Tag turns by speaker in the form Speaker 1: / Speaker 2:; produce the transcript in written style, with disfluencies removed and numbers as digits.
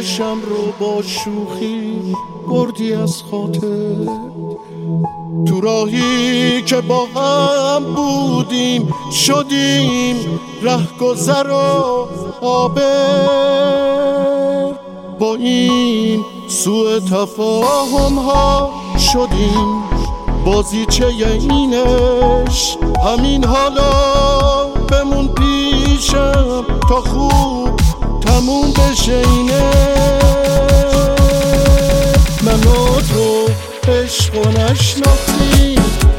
Speaker 1: عشقم رو با شوخی بردی از خاطر. تو راهی که با هم بودیم شدیم رهگذر و عابر. با این سوء تفاهم ها شدیم بازیچه اینش. همین حالا بمون پیشم تا خوب تموم بشه اینه. من و تو عشق و نشناختیم